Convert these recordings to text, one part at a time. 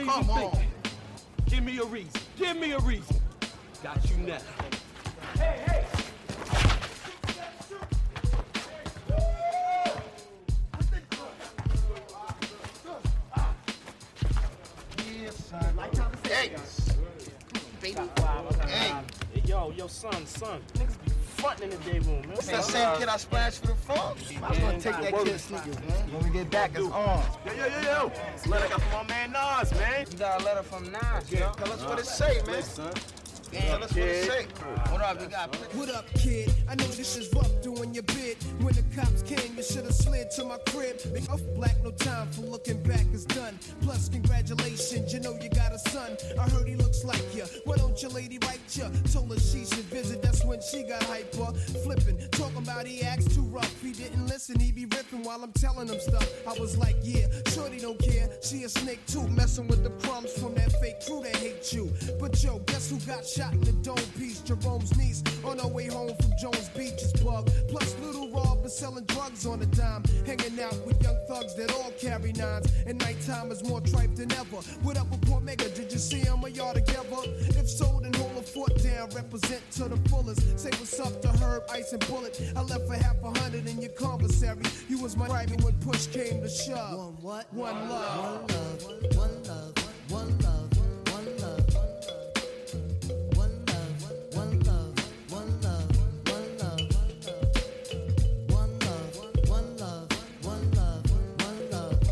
Come on. Thinking? Give me a reason. Give me a reason. Got you now. Hey! Yeah, son. Hey. Baby. Hey. Yo, son. Niggas be frontin' in the day room, man. What's that same kid I splashed for the phone? I was gonna take that kid's sneakers, man. When we get back, it's on. Yo. It's a letter got from my man Nas, man. You got a letter from Nas, yo. Tell us what it say, man. Tell us what it say. What up, you got? What up, kid? I know this is rough doing your bid. When the cops came, you should have slid to my crib. Big off black, no time for looking back is done. Plus, congratulations, you know you got a son. I heard he looks like you. Why don't your lady write you? Told her she should visit, that's when she got hyper. Flipping, talking about he acts too rough. He didn't listen, he be ripping while I'm telling him stuff. I was like, yeah, shorty don't care. She a snake too, messing with the crumbs from that fake crew that hate you. But yo, guess who got shot in the dome piece? Jerome's niece on her way home from Jones Beach is bugged. Plus Little Rob is selling drugs on a dime, hanging out with young thugs that all carry nines. And nighttime is more tripe than ever. What up with Port Mega? Did you see him or y'all together? If so, then hold a fort down, represent to the fullest. Say what's up to Herb, Ice and Bullet. I left for $100 in your commissary. You was my rival when push came to shove. One what? One love. One love. One love. One love. One love. One love. One love. One love. One love. One love. One love. One love.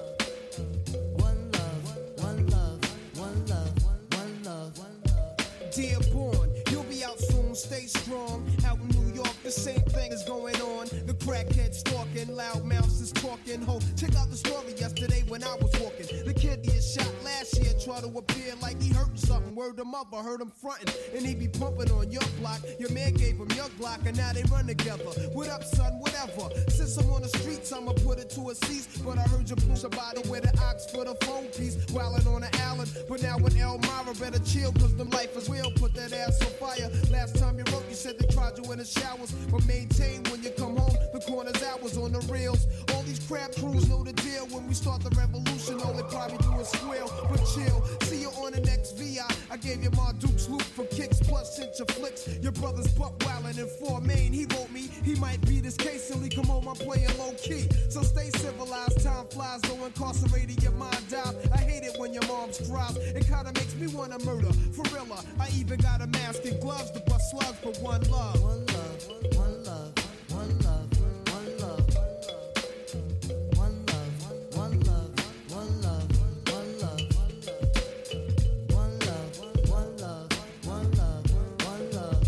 One love. One love. One love. One love. Dear born, you'll be out soon, stay strong. Out in New York, the same thing is going on. The crackhead stalking, loud mouths is talking. Ho, check out the story yesterday when I was walking. The kid he shot last year, tried to appear like he hurt something. Word him up, I heard him frontin', and he be pumping on your block. Your man gave him your Glock, and now they run together. What up, son? Whatever. Since I'm on the streets, I'ma put it to a cease. But I heard you blew somebody with an ox for the phone piece, wildin' on the island. But now with Elmira, better chill, cause them life is real. Put that ass on fire. Last time you wrote, you said they tried you in the showers, but maintain when you come home. The corner's hours on the rails. All these crap crews know the deal. When we start the revolution, all they probably do is squeal. But chill, see you on the next VI. I gave you my Duke's loop for kicks, plus sent your flicks. Your brother's buck wildin' in 4 Main. He wrote me, he might be this case till he come home. I'm playing low key, so stay civilized. Time flies, though incarcerated, your mind dies. I hate it when your mom's cries. It kinda makes me wanna murder. For real, I even got a mask and gloves to bust slugs for one love. One love. One love. One love. One love. One love. One love. One love. One love. One love. One love. One love. One love.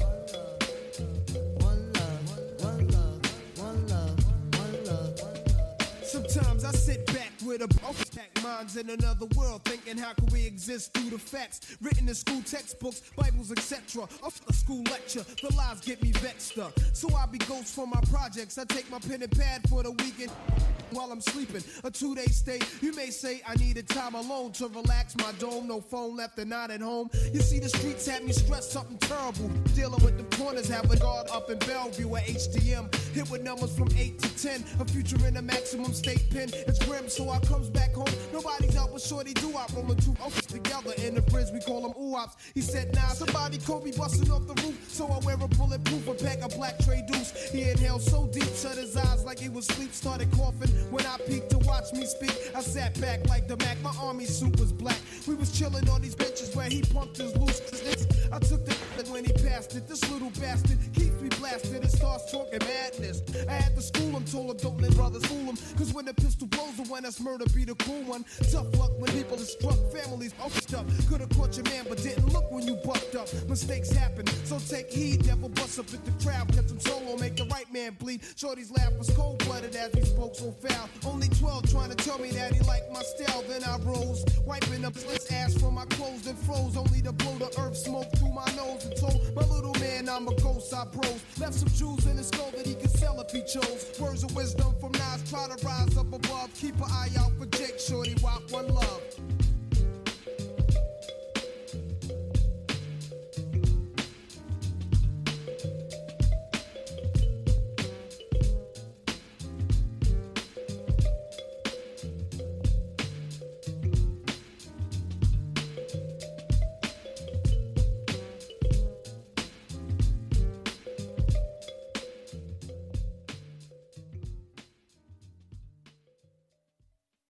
One love. One love. One love. One love. Sometimes I sit back with a stack minds in another world, thinking how can we exist through the facts written in school textbooks, Bibles, etc. Off the school lecture, the lies get me vexed up. So I be ghost for my projects. I take my pen and pad for the weekend while I'm sleeping. A 2-day stay. You may say I needed time alone to relax my dome. No phone left and not at home. You see the streets had me stressed something terrible. Dealing with the corners, have a guard up in Bellevue at HDM. Hit with numbers from 8 to 10. A future in a maximum state pen. It's grim, so I comes back home. Nobody's out but shorty do I rolling 2 oaks together in the bridge. We call them oops. He said, nah, somebody Kobe busting off the roof. So I wear a bulletproof, a pack of black Trey Deuce. He inhaled so deep, shut his eyes like he was asleep. Started coughing when I peeked to watch me speak. I sat back like the Mac. My army suit was black. We was chilling on these benches where he pumped his loose. I took the when he passed it. This little bastard keeps me blasted and starts talking madness. I had to school him, told him don't let brothers fool him. Cause when the pistol blows, the one that's murder be the cool one. Tough luck when people are struck, families opened up. Could've caught your man, but didn't look when you bucked up. Mistakes happen, so take heed. Never bust up at the crowd, kept him solo, make the right man bleed. Shorty's laugh was cold-blooded as he spoke so foul. Only 12 trying to tell me that he liked my style. Then I rose, wiping up his ass from my clothes, then froze. Only to blow the earth smoke through my nose and told my little man I'm a ghost. I bros left some jewels in his skull that he could sell if he chose. Words of wisdom from Nas, try to rise up above. Keep an eye out